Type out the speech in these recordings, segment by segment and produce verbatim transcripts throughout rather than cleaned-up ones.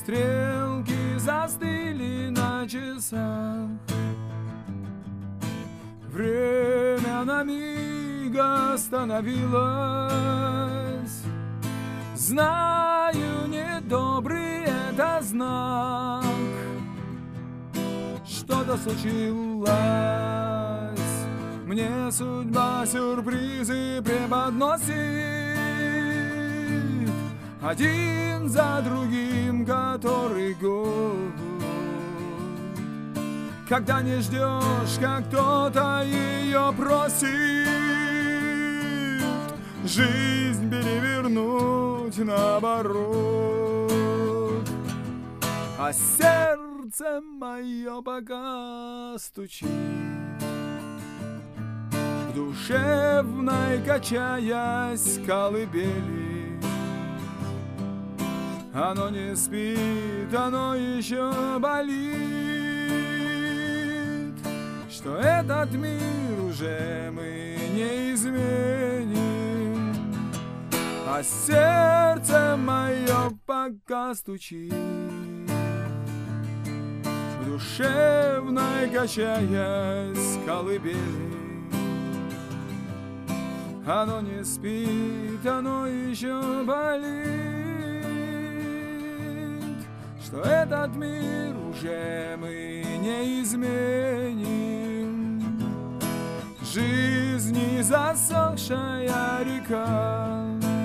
Стрелки застыли на часах, время на миг остановилось. Знаю, недобрый это знак, что-то случилось. Мне судьба сюрпризы преподносит, один за другим который год. Когда не ждешь, как кто-то ее просит, жизнь перевернуть наоборот. А сердце мое пока стучит, в душевной качаясь колыбели. Оно не спит, оно еще болит, что этот мир уже мы не изменим. А сердце мое пока стучит, в душевной качаясь колыбели. Оно не спит, оно еще болит, что этот мир уже мы не изменим. Жизни засохшая река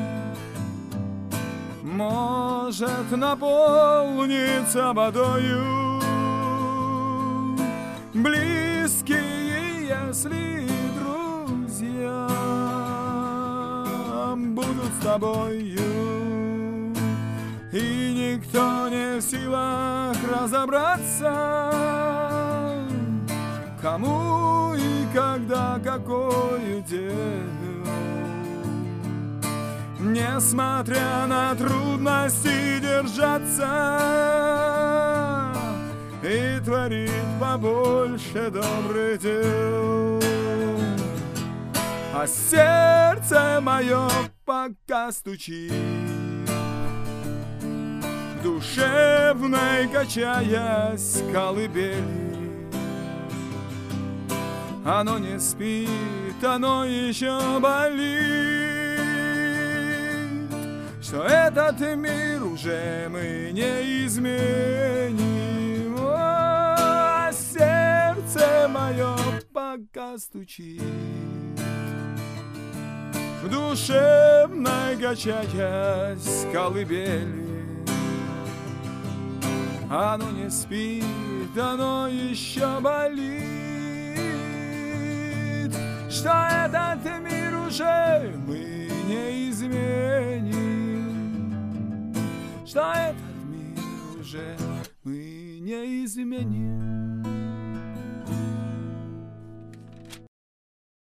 может наполниться водою. Близкие, если друзья будут с тобою, и никто не в силах разобраться, кому и когда какое дело. Несмотря на трудности держаться и творить побольше добрых дел. А сердце мое пока стучит, в душевной качаясь колыбели. Оно не спит, оно еще болит, что этот мир уже мы не изменим. О, сердце мое пока стучит, в душевной качаясь колыбели. Оно не спит, оно еще болит, что этот мир уже мы не изменим, что этот мир уже мы не изменим.